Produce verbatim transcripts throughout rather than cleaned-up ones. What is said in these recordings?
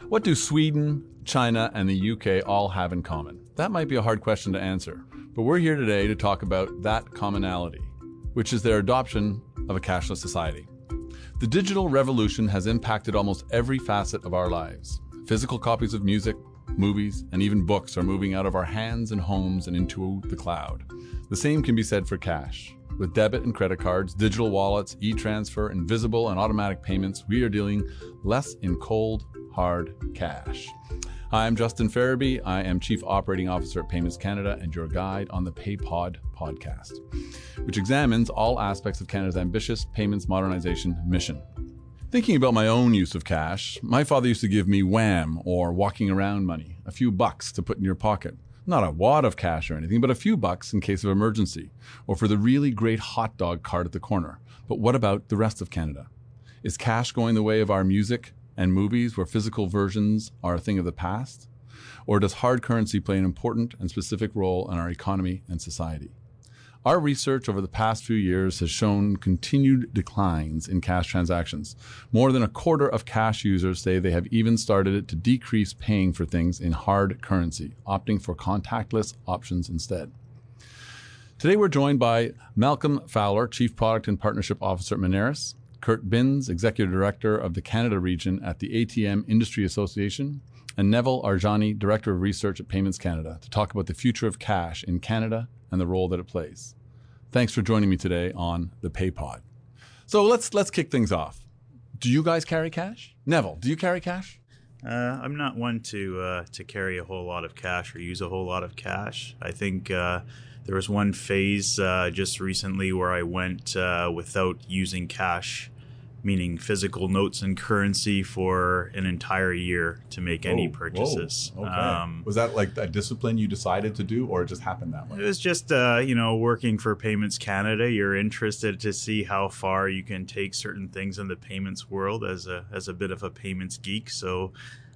What do Sweden, China, and the U K all have in common? That might be a hard question to answer, but we're here today to talk about that commonality, which is their adoption of a cashless society. The digital revolution has impacted almost every facet of our lives. Physical copies of music, movies, and even books are moving out of our hands and homes and into the cloud. The same can be said for cash. With debit and credit cards, digital wallets, e-transfer, invisible and automatic payments, we are dealing less in cold, hard cash. Hi, I'm Justin Farabee. I am Chief Operating Officer at Payments Canada and your guide on the PayPod podcast, which examines all aspects of Canada's ambitious payments modernization mission. Thinking about my own use of cash, my father used to give me wham, or walking around money, a few bucks to put in your pocket. Not a wad of cash or anything, but a few bucks in case of emergency, or for the really great hot dog cart at the corner. But what about the rest of Canada? Is cash going the way of our music and movies, where physical versions are a thing of the past? Or does hard currency play an important and specific role in our economy and society? Our research over the past few years has shown continued declines in cash transactions. More than a quarter of cash users say they have even started to decrease paying for things in hard currency, opting for contactless options instead. Today we're joined by Malcolm Fowler, Chief Product and Partnership Officer at Moneris, Kurt Binns, Executive Director of the Canada region at the A T M Industry Association, and Neville Arjani, Director of Research at Payments Canada, to talk about the future of cash in Canada and the role that it plays. Thanks for joining me today on the PayPod. So let's let's kick things off. Do you guys carry cash? Neville, do you carry cash? Uh, I'm not one to uh, to carry a whole lot of cash or use a whole lot of cash. I think uh, there was one phase uh, just recently where I went uh, without using cash, meaning physical notes and currency, for an entire year to make oh, any purchases. Whoa, okay. Um, was that like a discipline you decided to do, or it just happened that way? It was just, uh, you know, working for Payments Canada. You're interested to see how far you can take certain things in the payments world as a as a bit of a payments geek. So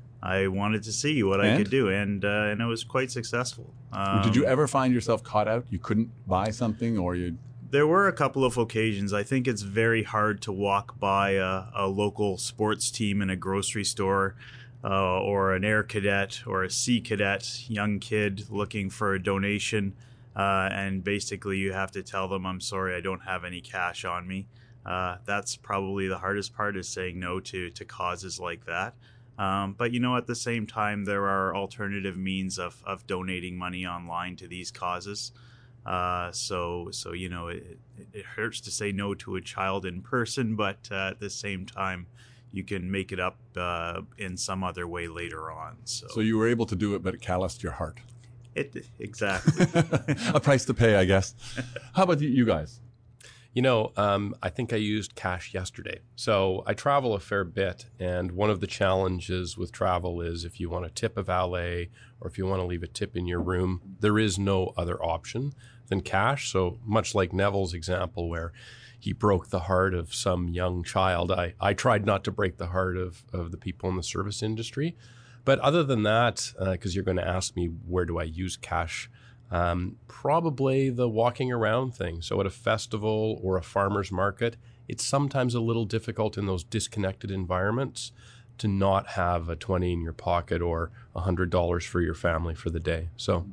I wanted to see what and? I could do, and uh, and I was quite successful. Um, Did you ever find yourself caught out? You couldn't buy something, or you? There were a couple of occasions. I think it's very hard to walk by a, a local sports team in a grocery store, uh, or an Air Cadet or a Sea Cadet young kid looking for a donation, uh, and basically you have to tell them, I'm sorry, I don't have any cash on me. Uh, that's probably the hardest part, is saying no to, to causes like that. Um, but, you know, at the same time, there are alternative means of, of donating money online to these causes. Uh, so, so you know, it, it hurts to say no to a child in person, but uh, at the same time, you can make it up uh, in some other way later on. So, so you were able to do it, but it calloused your heart. It exactly a price to pay, I guess. How about you guys? You know, um, I think I used cash yesterday. So I travel a fair bit, and one of the challenges with travel is if you want to tip a valet or if you want to leave a tip in your room, there is no other option than cash. So much like Neville's example where he broke the heart of some young child, I, I tried not to break the heart of, of the people in the service industry. But other than that, because uh, you're going to ask me, where do I use cash? Um, probably the walking around thing. So at a festival or a farmer's market, it's sometimes a little difficult in those disconnected environments to not have a twenty in your pocket or one hundred dollars for your family for the day. So,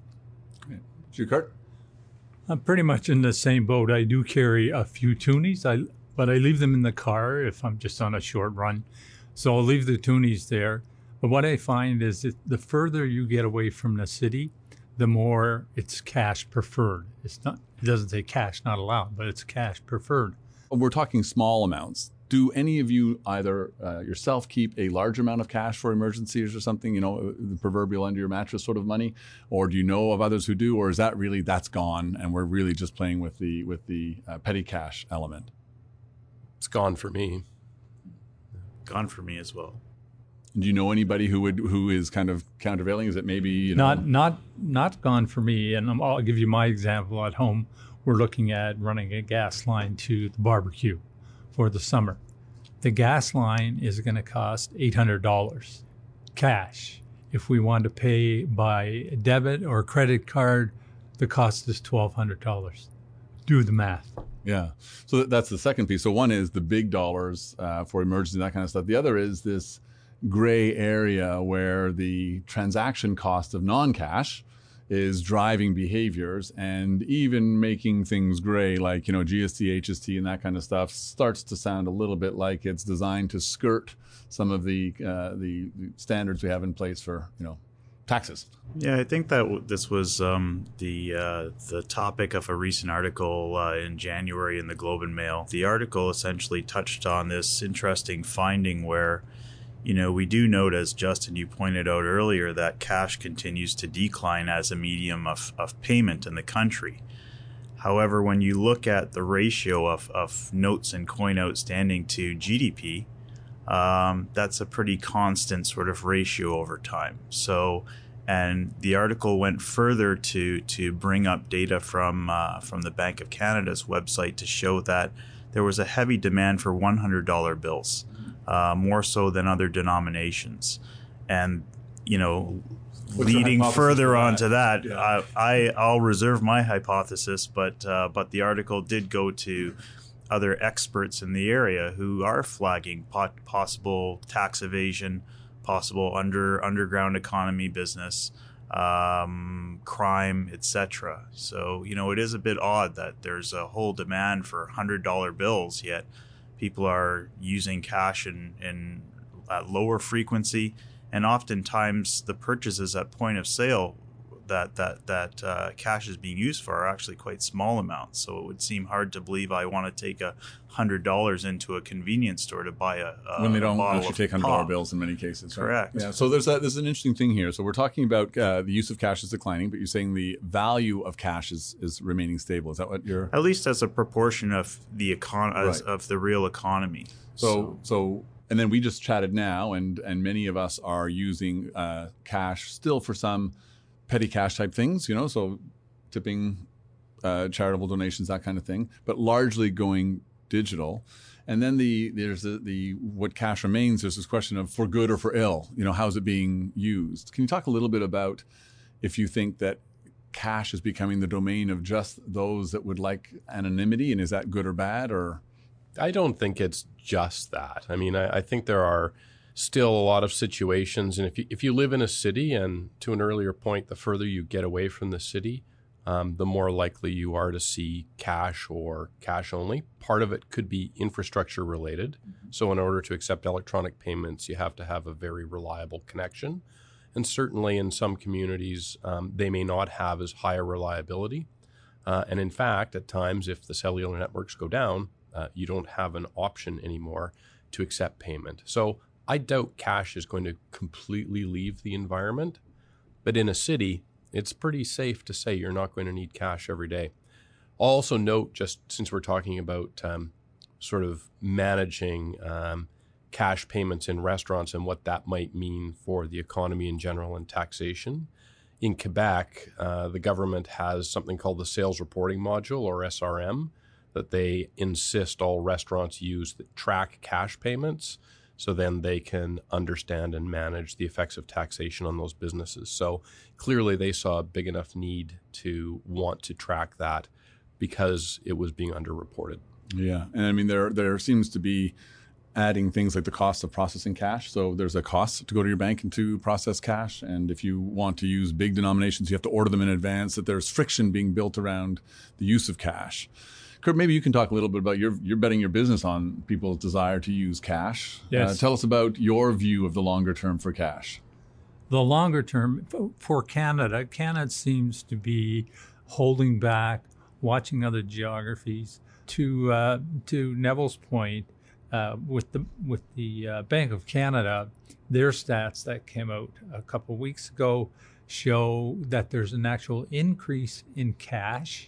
You, Kurt? I'm pretty much in the same boat. I do carry a few toonies, I, but I leave them in the car if I'm just on a short run. So I'll leave the toonies there. But what I find is that the further you get away from the city, the more it's cash preferred. It's not, it doesn't say cash not allowed, but it's cash preferred. We're talking small amounts. Do any of you either uh, yourself keep a large amount of cash for emergencies or something, you know, the proverbial under your mattress sort of money, or do you know of others who do, or is that really, that's gone and we're really just playing with the with the uh, petty cash element? It's gone for me. Gone for me as well. Do you know anybody who would who is kind of countervailing? Is it maybe, you know? Not not not gone for me. And I'm, I'll give you my example. At home, we're looking at running a gas line to the barbecue for the summer. The gas line is going to cost eight hundred dollars cash. If we want to pay by debit or credit card, the cost is twelve hundred dollars. Do the math. Yeah. So that's the second piece. So one is the big dollars uh, for emergency, that kind of stuff. The other is this gray area where the transaction cost of non-cash is driving behaviors and even making things gray, like, you know, G S T, H S T and that kind of stuff starts to sound a little bit like it's designed to skirt some of the, uh, the, the standards we have in place for, you know, taxes. Yeah, I think that w- this was um, the uh, the topic of a recent article uh, in January in the Globe and Mail. The article essentially touched on this interesting finding where, you know, we do note, as Justin, you pointed out earlier, that cash continues to decline as a medium of, of payment in the country. However, when you look at the ratio of, of notes and coin outstanding to G D P, um, that's a pretty constant sort of ratio over time. So, and the article went further to to bring up data from uh, from the Bank of Canada's website to show that there was a heavy demand for one hundred dollar bills. Uh, more so than other denominations. And, you know, What's your leading hypothesis further for on that? to that, Yeah. I, I, I'll reserve my hypothesis, but uh, but the article did go to other experts in the area who are flagging pot- possible tax evasion, possible under underground economy business, um, crime, et cetera. So, you know, it is a bit odd that there's a whole demand for one hundred dollar bills, yet people are using cash in, in at lower frequency, and oftentimes the purchases at point of sale that that that uh, cash is being used for are actually quite small amounts. So it would seem hard to believe I want to take a hundred dollars into a convenience store to buy a, a when they don't a bottle actually of take hundred dollar pop. bills in many cases. Right? Correct. Yeah. So there's a, there's an interesting thing here. So we're talking about uh, the use of cash is declining, but you're saying the value of cash is, is remaining stable. Is that what you're? At least as a proportion of the econ as, Right. of the real economy. So so and then we just chatted now, and and many of us are using uh, cash still for some petty cash type things, you know, so tipping, uh, charitable donations, that kind of thing, but largely going digital. And then the there's the, the what cash remains. There's this question of for good or for ill. You know, how's it being used? Can you talk a little bit about if you think that cash is becoming the domain of just those that would like anonymity, and is that good or bad? Or I don't think it's just that. I mean, I, I think there are still a lot of situations, and if you if you live in a city, and to an earlier point, the further you get away from the city, um, the more likely you are to see cash or cash only. Part of it could be infrastructure related. So in order to accept electronic payments, you have to have a very reliable connection. And certainly in some communities, um, they may not have as high a reliability. Uh, and in fact, at times, if the cellular networks go down, uh, you don't have an option anymore to accept payment. So I doubt cash is going to completely leave the environment. But in a city, it's pretty safe to say you're not going to need cash every day. I'll also note, just since we're talking about um, sort of managing um, cash payments in restaurants and what that might mean for the economy in general and taxation. In Quebec, uh, the government has something called the Sales Reporting Module, or S R M, that they insist all restaurants use that track cash payments, so then they can understand and manage the effects of taxation on those businesses. So clearly they saw a big enough need to want to track that because it was being underreported. yeah, and I mean there there seems to be adding things like the cost of processing cash. So there's a cost to go to your bank and to process cash. And if you want to use big denominations, you have to order them in advance, that there's friction being built around the use of cash. Kurt, maybe you can talk a little bit about your, you're betting your business on people's desire to use cash. Yes. Uh, tell us about your view of the longer term for cash. The longer term for Canada, Canada seems to be holding back, watching other geographies. To uh, to Neville's point, uh, with the with the uh, Bank of Canada, their stats that came out a couple of weeks ago show that there's an actual increase in cash,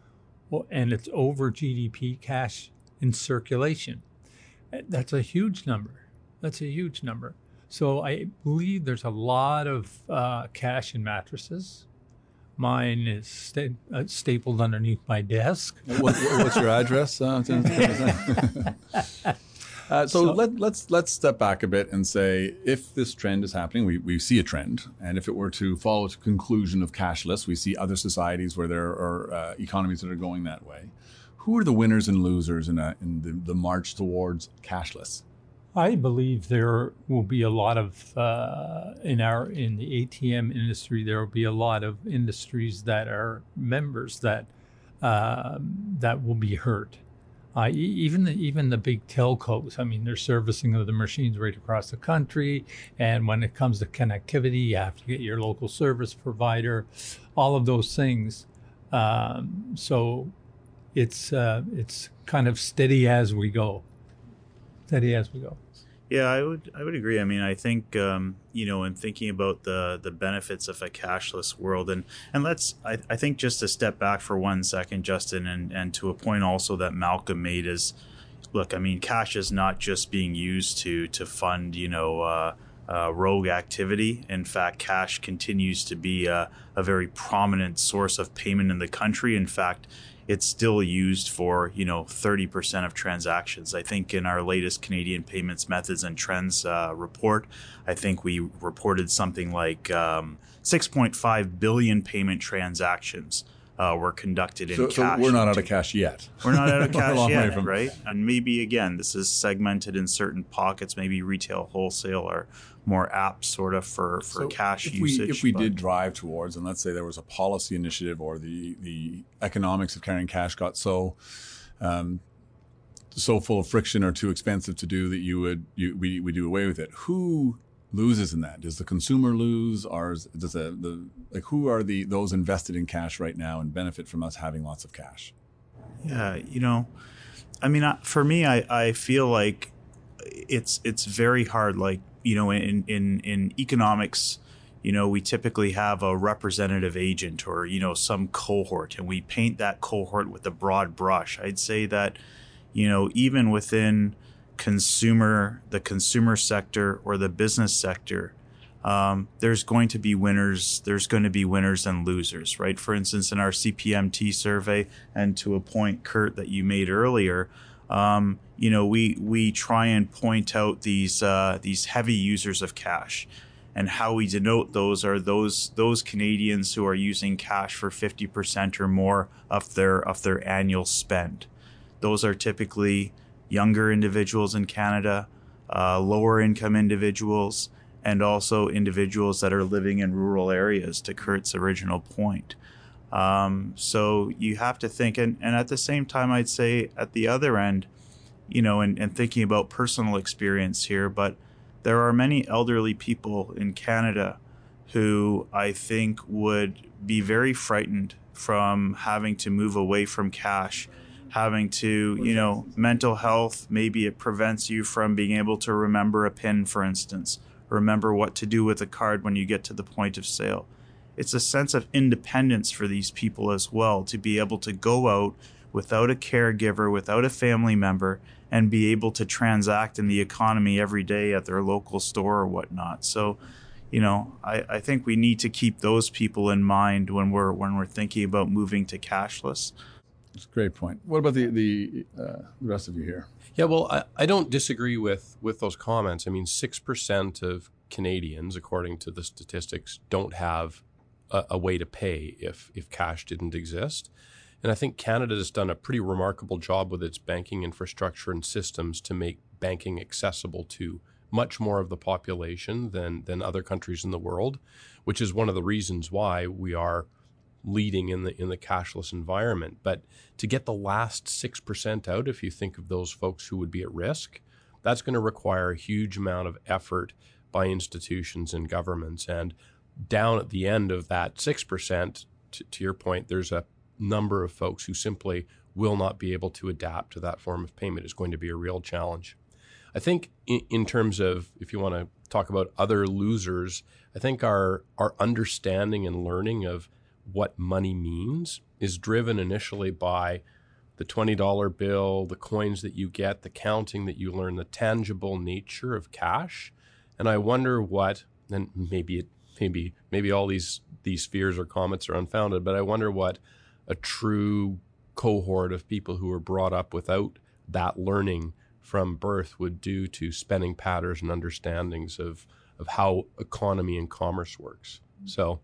and it's over G D P cash in circulation. That's a huge number. That's a huge number. So I believe there's a lot of uh, cash in mattresses. Mine is sta- uh, stapled underneath my desk. What, what's your address? Uh, uh, so So- let, let's let's step back a bit and say, if this trend is happening, we, we see a trend, and if it were to follow to conclusion of cashless, we see other societies where there are uh, economies that are going that way. Who are the winners and losers in, a, in the, the march towards cashless? I believe there will be a lot of uh, in our in the A T M industry. There will be a lot of industries that are members that uh, that will be hurt. Uh, e- even the even the big telcos. I mean, they're servicing the machines right across the country, and when it comes to connectivity, you have to get your local service provider. All of those things. Um, so it's uh, it's kind of steady as we go. Steady as we go. Yeah, I would I would agree. I mean, I think um, you know, in thinking about the the benefits of a cashless world, and and let's I, I think just to step back for one second, Justin, and and to a point also that Malcolm made is, look, I mean, cash is not just being used to to fund you know uh, uh, rogue activity. In fact, cash continues to be a, a very prominent source of payment in the country. In fact, it's still used for, you know, thirty percent of transactions. I think in our latest Canadian Payments Methods and Trends uh, report, I think we reported something like um, six point five billion payment transactions uh, were conducted in so, cash. So we're not out of cash yet. We're not out of cash yet, from... right? And maybe, again, this is segmented in certain pockets, maybe retail, wholesale, or more apt sort of for, for so cash if usage. We, if we but... did drive towards, and let's say there was a policy initiative or the, the economics of carrying cash got so um, so full of friction or too expensive to do that you would you we, we do away with it, who loses in that? Does the consumer lose, or does the, the like who are the those invested in cash right now and benefit from us having lots of cash? Yeah, you know, I mean, for me, I, I feel like it's it's very hard. Like, you know, in, in, in economics, you know, we typically have a representative agent or, you know, some cohort, and we paint that cohort with a broad brush. I'd say that, you know, even within consumer, the consumer sector or the business sector, um, there's going to be winners. There's going to be winners and losers, right? For instance, in our C P M T survey, and to a point, Kurt, that you made earlier, um, you know, we we try and point out these uh, these heavy users of cash, and how we denote those are those those Canadians who are using cash for fifty percent or more of their of their annual spend. Those are typically younger individuals in Canada, uh, lower income individuals, and also individuals that are living in rural areas, to Kurt's original point. Um, so you have to think, and, and at the same time, I'd say at the other end, you know, and, and thinking about personal experience here, but there are many elderly people in Canada who I think would be very frightened from having to move away from cash, having to, you know, mental health, maybe it prevents you from being able to remember a PIN, for instance, remember what to do with a card when you get to the point of sale. It's a sense of independence for these people as well, to be able to go out without a caregiver, without a family member, and be able to transact in the economy every day at their local store or whatnot. So, you know, I, I think we need to keep those people in mind when we're when we're thinking about moving to cashless. That's a great point. What about the the, uh, the rest of you here? Yeah, well, I, I don't disagree with, with those comments. I mean, six percent of Canadians, according to the statistics, don't have a, a way to pay if, if cash didn't exist. And I think Canada has done a pretty remarkable job with its banking infrastructure and systems to make banking accessible to much more of the population than, than other countries in the world, which is one of the reasons why we are leading in the in the cashless environment. But to get the last six percent out, if you think of those folks who would be at risk, that's going to require a huge amount of effort by institutions and governments. And down at the end of that six percent, to, to your point, there's a number of folks who simply will not be able to adapt to that form of payment. Is going to be a real challenge. I think in, in terms of, if you want to talk about other losers, I think our our understanding and learning of what money means is driven initially by the twenty dollar bill, the coins that you get, the counting that you learn, the tangible nature of cash. And I wonder what, and maybe it, maybe maybe all these these fears or comments are unfounded, but I wonder what a true cohort of people who were brought up without that learning from birth would do to spending patterns and understandings of of how economy and commerce works. So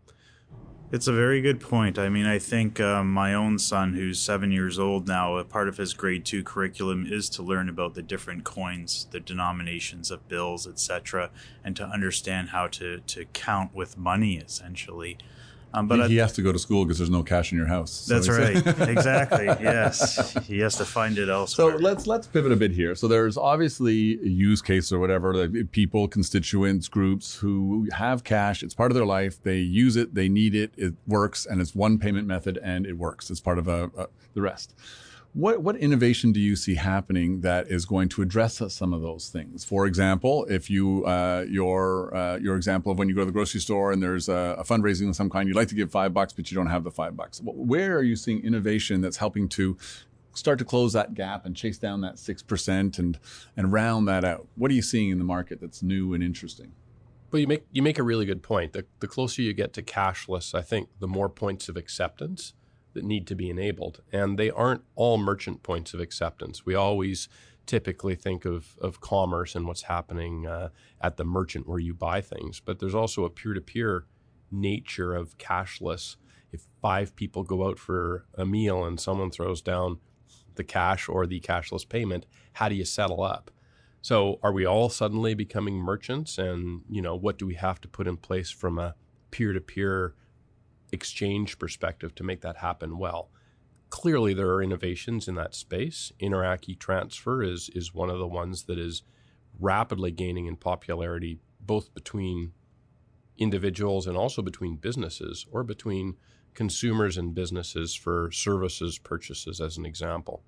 It's a very good point. I mean, I think um, my own son, who's seven years old now, a part of his grade two curriculum is to learn about the different coins, the denominations of bills, et cetera, and to understand how to, to count with money, essentially. Um, but he, he has to go to school because there's no cash in your house. So that's right. Exactly. Yes. He has to find it elsewhere. So let's let's pivot a bit here. So there's obviously a use case or whatever, like people, constituents, groups who have cash. It's part of their life. They use it. They need it. It works. And it's one payment method and it works. It's part of a, a, the rest. What what innovation do you see happening that is going to address some of those things? For example, if you uh, your uh, your example of when you go to the grocery store and there's a, a fundraising of some kind, you'd like to give five bucks, but you don't have the five bucks. Where are you seeing innovation that's helping to start to close that gap and chase down that six percent and and round that out? What are you seeing in the market that's new and interesting? Well, you make you make a really good point. The the closer you get to cashless, I think the more points of acceptance that need to be enabled. And they aren't all merchant points of acceptance. We always typically think of, of commerce and what's happening uh, at the merchant where you buy things. But there's also a peer-to-peer nature of cashless. If five people go out for a meal and someone throws down the cash or the cashless payment, how do you settle up? So are we all suddenly becoming merchants? And, you know, what do we have to put in place from a peer-to-peer exchange perspective to make that happen well? Clearly, there are innovations in that space. Interac e-Transfer is is one of the ones that is rapidly gaining in popularity, both between individuals and also between businesses or between consumers and businesses for services purchases, as an example.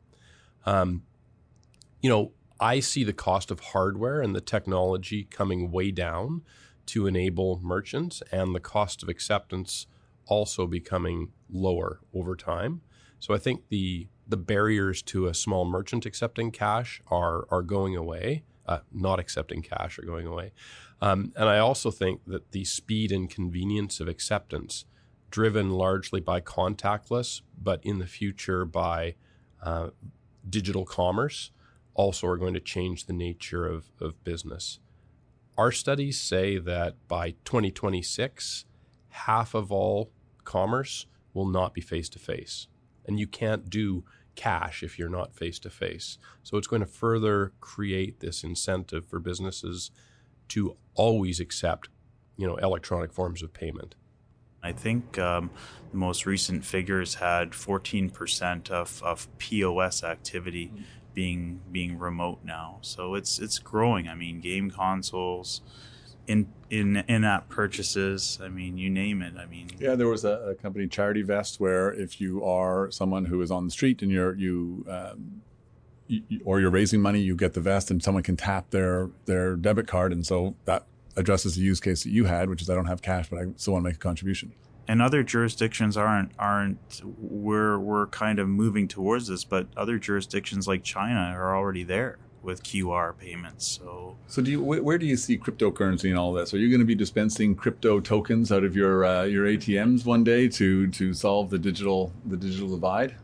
Um, you know, I see the cost of hardware and the technology coming way down to enable merchants, and the cost of acceptance also becoming lower over time. So I think the the barriers to a small merchant accepting cash are are going away, uh, not accepting cash are going away. Um, and I also think that the speed and convenience of acceptance, driven largely by contactless, but in the future by uh, digital commerce, also are going to change the nature of, of business. Our studies say that by twenty twenty-six, half of all commerce will not be face-to-face. And you can't do cash if you're not face-to-face. So it's going to further create this incentive for businesses to always accept, you know, electronic forms of payment. I think um, the most recent figures had fourteen percent of, of P O S activity being being remote now. So it's it's growing. I mean, game consoles, in in in-app purchases, I mean, you name it. I mean, yeah, there was a, a company, Charity Vest, where if you are someone who is on the street and you're you, um, you or you're raising money, you get the vest, and someone can tap their their debit card, and so that addresses the use case that you had, which is I don't have cash, but I still want to make a contribution. And other jurisdictions aren't aren't we're we're kind of moving towards this, but other jurisdictions like China are already there with Q R payments. So, so do you? Where do you see cryptocurrency in all this? Are you going to be dispensing crypto tokens out of your uh, your A T Ms one day to to solve the digital the digital divide?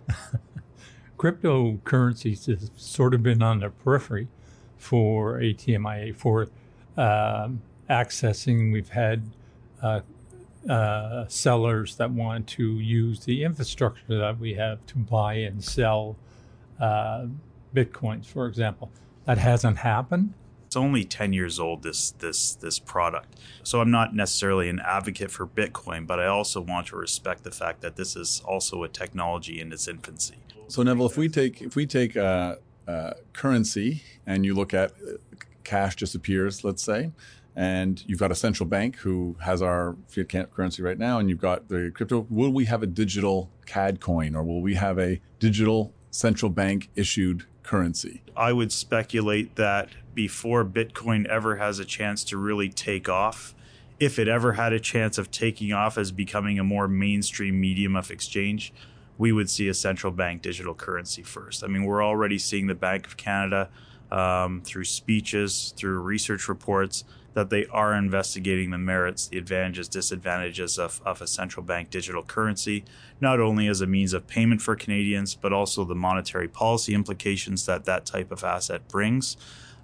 Cryptocurrencies has sort of been on the periphery for A T M I A for uh, accessing. We've had uh, uh, sellers that want to use the infrastructure that we have to buy and sell uh, Bitcoins, for example. That hasn't happened. It's only ten years old, this this this product. So I'm not necessarily an advocate for Bitcoin, but I also want to respect the fact that this is also a technology in its infancy. So Neville, if we take if we take uh, uh, currency and you look at uh, cash disappears, let's say, and you've got a central bank who has our fiat currency right now, and you've got the crypto, will we have a digital C A D coin, or will we have a digital central bank issued currency? I would speculate that before Bitcoin ever has a chance to really take off, if it ever had a chance of taking off as becoming a more mainstream medium of exchange, we would see a central bank digital currency first. I mean, we're already seeing the Bank of Canada um, through speeches, through research reports, that they are investigating the merits, the advantages, disadvantages of, of a central bank digital currency, not only as a means of payment for Canadians, but also the monetary policy implications that that type of asset brings.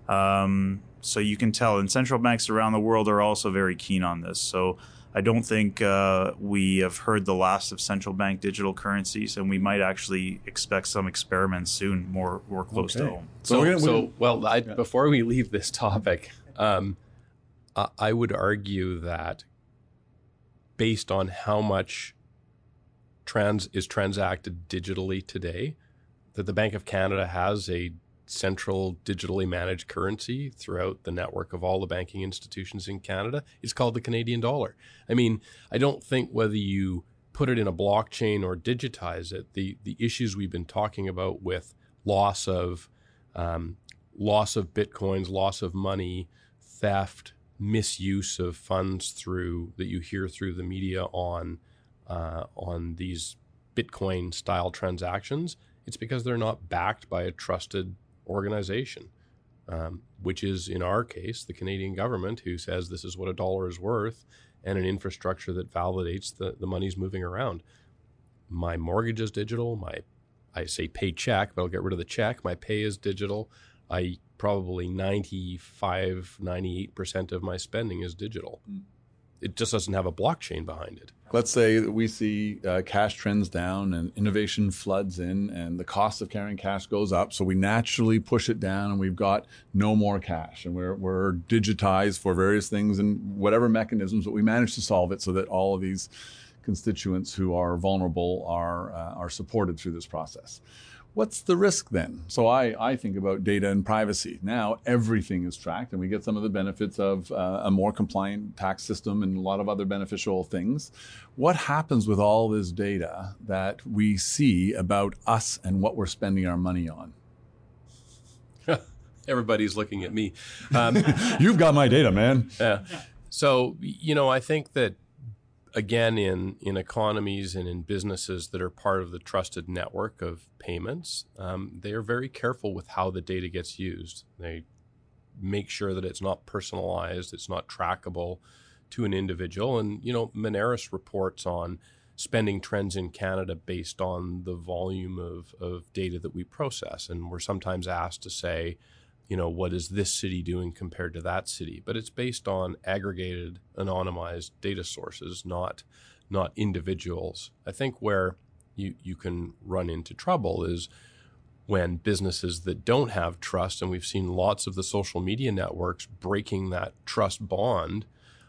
Um, so you can tell, and central banks around the world are also very keen on this. So I don't think uh, we have heard the last of central bank digital currencies, and we might actually expect some experiments soon, more more close Okay. to home. So, we're gonna- so we're- well, I, Yeah. before we leave this topic, um, I, I would argue that based on how much trans is transacted digitally today, that the Bank of Canada has a central digitally managed currency throughout the network of all the banking institutions in Canada. It's called the Canadian dollar. I mean, I don't think whether you put it in a blockchain or digitize it, the, the issues we've been talking about with loss of um, loss of bitcoins, loss of money, theft, misuse of funds through that you hear through the media on uh, on these Bitcoin style transactions, it's because they're not backed by a trusted organization, um, which is in our case the Canadian government, who says this is what a dollar is worth, and an infrastructure that validates the, the money's moving around. My mortgage is digital. My I say pay check, but I'll get rid of the check. My pay is digital. I probably ninety-five, ninety-eight percent of my spending is digital. It just doesn't have a blockchain behind it. Let's say that we see uh, cash trends down and innovation floods in and the cost of carrying cash goes up. So we naturally push it down and we've got no more cash and we're, we're digitized for various things and whatever mechanisms, but we manage to solve it so that all of these constituents who are vulnerable are, uh, are supported through this process. What's the risk then? So I, I think about data and privacy. Now everything is tracked and we get some of the benefits of uh, a more compliant tax system and a lot of other beneficial things. What happens with all this data that we see about us and what we're spending our money on? Everybody's looking at me. Um, You've got my data, man. yeah. So, you know, I think that again, in, in economies and in businesses that are part of the trusted network of payments, um, they are very careful with how the data gets used. They make sure that it's not personalized, it's not trackable to an individual. And, you know, Moneris reports on spending trends in Canada based on the volume of, of data that we process. And we're sometimes asked to say, you know, what is this city doing compared to that city? But it's based on aggregated, anonymized data sources, not not individuals. I think where you, you can run into trouble is when businesses that don't have trust, and we've seen lots of the social media networks breaking that trust bond,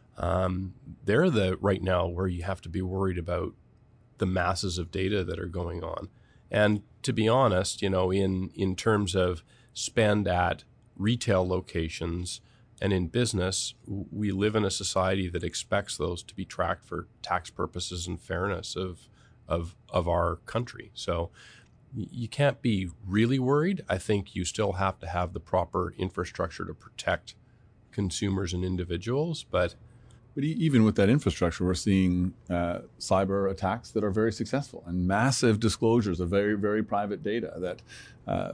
um, they're the right now where you have to be worried about the masses of data that are going on. And to be honest, you know, in in terms of spend at retail locations and in business, we live in a society that expects those to be tracked for tax purposes and fairness of of of our country. So you can't be really worried. I think you still have to have the proper infrastructure to protect consumers and individuals, but But e- even with that infrastructure, we're seeing uh, cyber attacks that are very successful and massive disclosures of very, very private data that uh,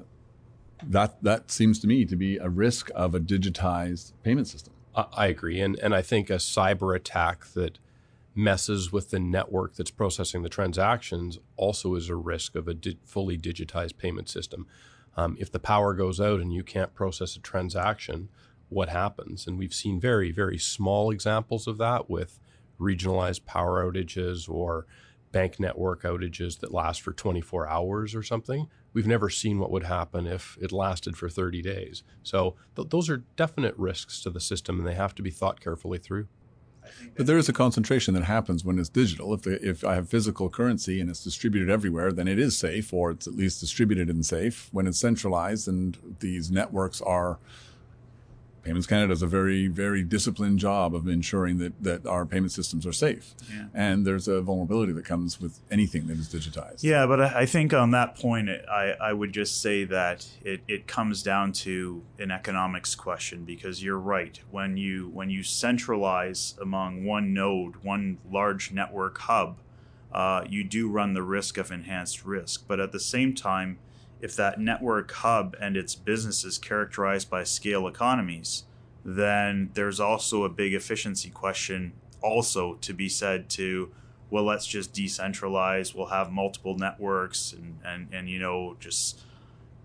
that that seems to me to be a risk of a digitized payment system. I I agree. And, and I think a cyber attack that messes with the network that's processing the transactions also is a risk of a di- fully digitized payment system. Um, if the power goes out and you can't process a transaction, what happens? And we've seen very, very small examples of that with regionalized power outages or bank network outages that last for twenty-four hours or something. We've never seen what would happen if it lasted for thirty days. So th- those are definite risks to the system, and they have to be thought carefully through. But there is a concentration that happens when it's digital. If the, if I have physical currency and it's distributed everywhere, then it is safe, or it's at least distributed and safe. When it's centralized and these networks are, Payments Canada does a very, very disciplined job of ensuring that, that our payment systems are safe. Yeah. And there's a vulnerability that comes with anything that is digitized. Yeah, but I I think on that point, I, I would just say that it, it comes down to an economics question, because you're right. When you when you centralize among one node, one large network hub, uh, you do run the risk of enhanced risk. But at the same time, if that network hub and its business is characterized by scale economies, then there's also a big efficiency question also to be said to, well, let's just decentralize, we'll have multiple networks and, and, and you know, just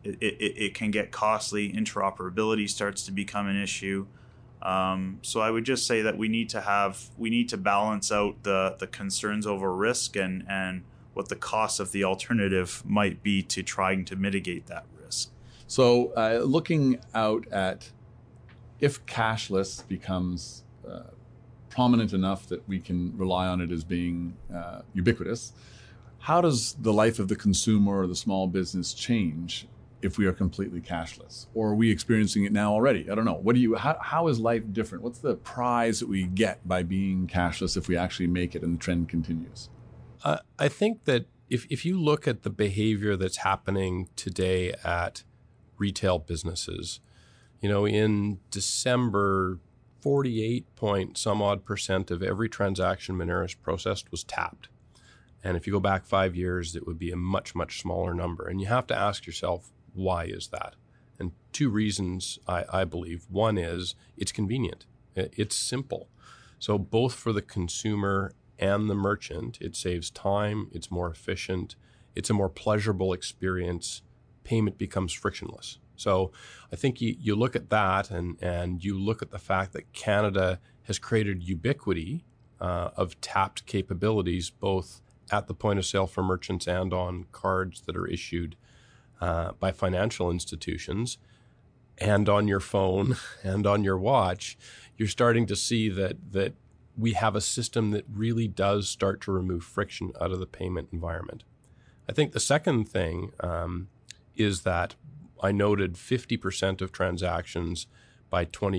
it, it, it can get costly. Interoperability starts to become an issue. Um, so I would just say that we need to have we need to balance out the the concerns over risk and and what the cost of the alternative might be to trying to mitigate that risk. So uh, looking out at if cashless becomes uh, prominent enough that we can rely on it as being uh, ubiquitous, how does the life of the consumer or the small business change if we are completely cashless? Or are we experiencing it now already? I don't know. What do you? How, how is life different? What's the prize that we get by being cashless if we actually make it and the trend continues? Uh, I think that if, if you look at the behavior that's happening today at retail businesses, you know, in December, forty-eight point some odd percent of every transaction Moneris processed was tapped. And if you go back five years, it would be a much, much smaller number. And you have to ask yourself, why is that? And two reasons, I, I believe. One is it's convenient. It's simple. So both for the consumer and the merchant, it saves time, it's more efficient, it's a more pleasurable experience, payment becomes frictionless. So I think you, you look at that and, and you look at the fact that Canada has created ubiquity uh, of tapped capabilities, both at the point of sale for merchants and on cards that are issued uh, by financial institutions, and on your phone and on your watch. You're starting to see that that we have a system that really does start to remove friction out of the payment environment. I think the second thing um, is that I noted fifty percent of transactions by twenty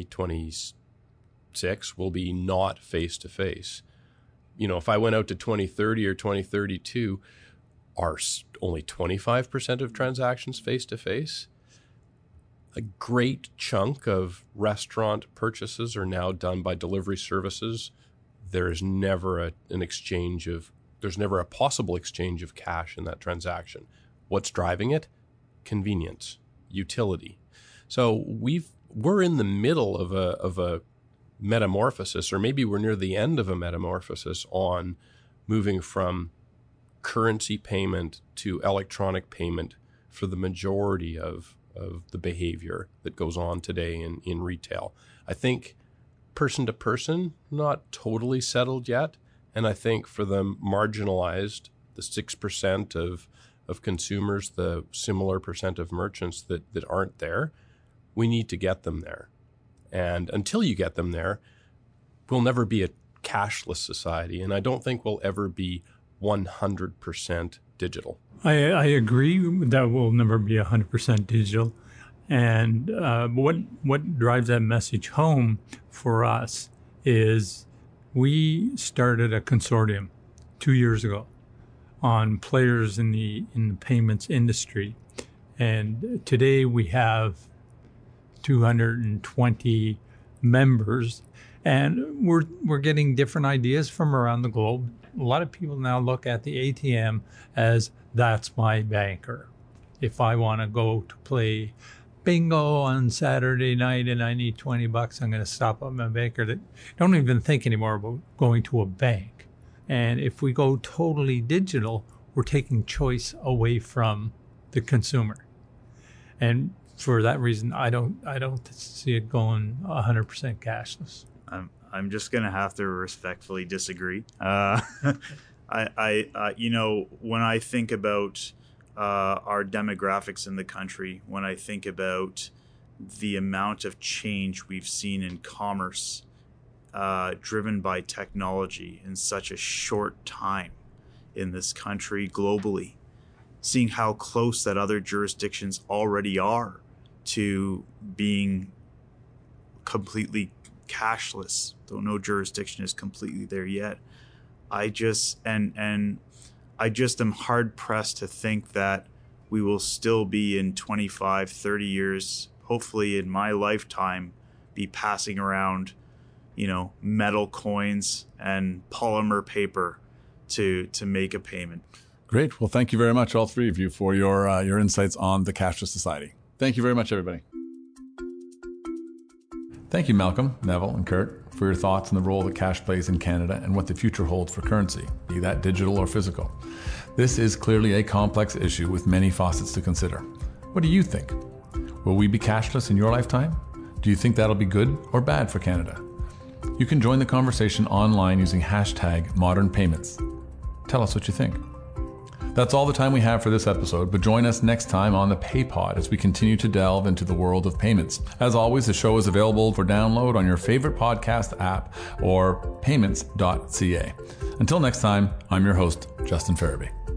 twenty-six will be not face-to-face. You know, if I went out to twenty thirty or twenty thirty-two, are only twenty-five percent of transactions face-to-face? A great chunk of restaurant purchases are now done by delivery services. There is never a, an exchange of, there's never a possible exchange of cash in that transaction. What's driving it? Convenience, utility. So we've, we're in the middle of a, of a metamorphosis, or maybe we're near the end of a metamorphosis on moving from currency payment to electronic payment for the majority of, of the behavior that goes on today in, in retail. I think person to person, not totally settled yet. And I think for the marginalized, the six percent of, of consumers, the similar percent of merchants that, that aren't there, we need to get them there. And until you get them there, we'll never be a cashless society. And I don't think we'll ever be one hundred percent digital. I, I agree that we'll never be one hundred percent digital. And uh, what what drives that message home for us is we started a consortium two years ago on players in the in the payments industry. And today we have two hundred twenty members, and we're we're getting different ideas from around the globe. A lot of people now look at the A T M as that's my banker. If I want to go to play bingo on Saturday night and I need twenty bucks, I'm going to stop at my banker. That don't even think anymore about going to a bank. And if we go totally digital, we're taking choice away from the consumer. And for that reason, I don't I don't see it going one hundred percent cashless. I'm I'm just gonna have to respectfully disagree. Uh, I I uh, you know, when I think about uh, our demographics in the country, when I think about the amount of change we've seen in commerce uh, driven by technology in such a short time in this country globally, seeing how close that other jurisdictions already are to being completely cashless, though no jurisdiction is completely there yet. I just and and I just am hard pressed to think that we will still be in twenty-five, thirty years, hopefully in my lifetime, be passing around, you know, metal coins and polymer paper to to make a payment. Great. Well, thank you very much, all three of you, for your uh, your insights on the cashless society. Thank you very much, everybody. Thank you, Malcolm, Neville, and Kurt, for your thoughts on the role that cash plays in Canada and what the future holds for currency, be that digital or physical. This is clearly a complex issue with many facets to consider. What do you think? Will we be cashless in your lifetime? Do you think that'll be good or bad for Canada? You can join the conversation online using hashtag modern payments. Tell us what you think. That's all the time we have for this episode, but join us next time on the PayPod as we continue to delve into the world of payments. As always, the show is available for download on your favorite podcast app or payments dot c a. Until next time, I'm your host, Justin Farabee.